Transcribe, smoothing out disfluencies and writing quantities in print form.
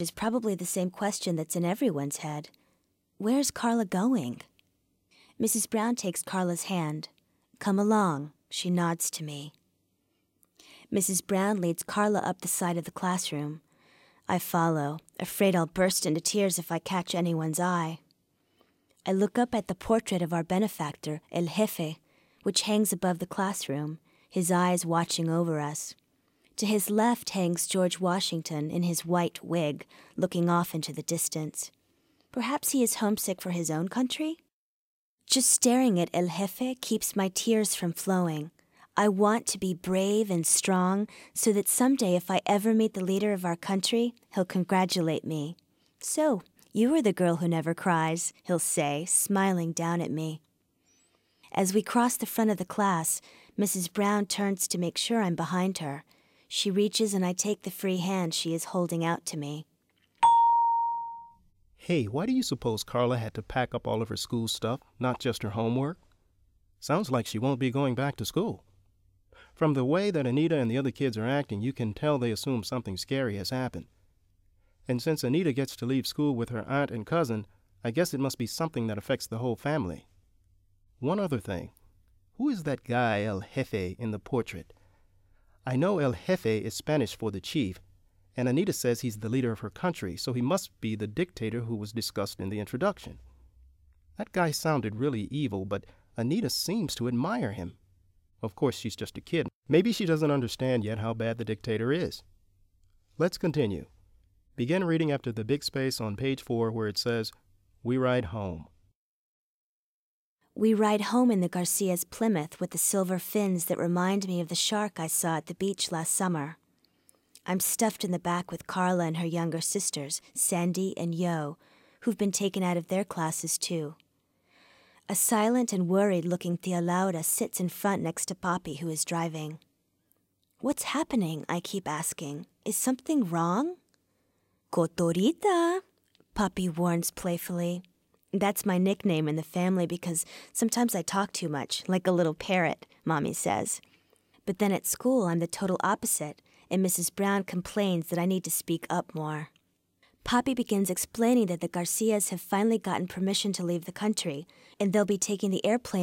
is probably the same question that's in everyone's head. Where's Carla going? Mrs. Brown takes Carla's hand. Come along, she nods to me. Mrs. Brown leads Carla up the side of the classroom. I follow, afraid I'll burst into tears if I catch anyone's eye. I look up at the portrait of our benefactor, El Jefe, which hangs above the classroom, his eyes watching over us. To his left hangs George Washington in his white wig, looking off into the distance. Perhaps he is homesick for his own country? Just staring at El Jefe keeps my tears from flowing. I want to be brave and strong so that someday if I ever meet the leader of our country, he'll congratulate me. So, you are the girl who never cries, he'll say, smiling down at me. As we cross the front of the class, Mrs. Brown turns to make sure I'm behind her. She reaches and I take the free hand she is holding out to me. Hey, why do you suppose Carla had to pack up all of her school stuff, not just her homework? Sounds like she won't be going back to school. From the way that Anita and the other kids are acting, you can tell they assume something scary has happened. And since Anita gets to leave school with her aunt and cousin, I guess it must be something that affects the whole family. One other thing. Who is that guy El Jefe in the portrait? I know El Jefe is Spanish for the chief, and Anita says he's the leader of her country, so he must be the dictator who was discussed in the introduction. That guy sounded really evil, but Anita seems to admire him. Of course, she's just a kid. Maybe she doesn't understand yet how bad the dictator is. Let's continue. Begin reading after the big space on page 4 where it says, "We ride home." We ride home in the Garcia's Plymouth with the silver fins that remind me of the shark I saw at the beach last summer. I'm stuffed in the back with Carla and her younger sisters, Sandy and Yo, who've been taken out of their classes too. A silent and worried-looking Tia Laura sits in front next to Papi, who is driving. What's happening? I keep asking. Is something wrong? Cotorita, Papi warns playfully. That's my nickname in the family because sometimes I talk too much, like a little parrot, Mommy says. But then at school I'm the total opposite, and Mrs. Brown complains that I need to speak up more. Papi begins explaining that the Garcias have finally gotten permission to leave the country, and they'll be taking the airplane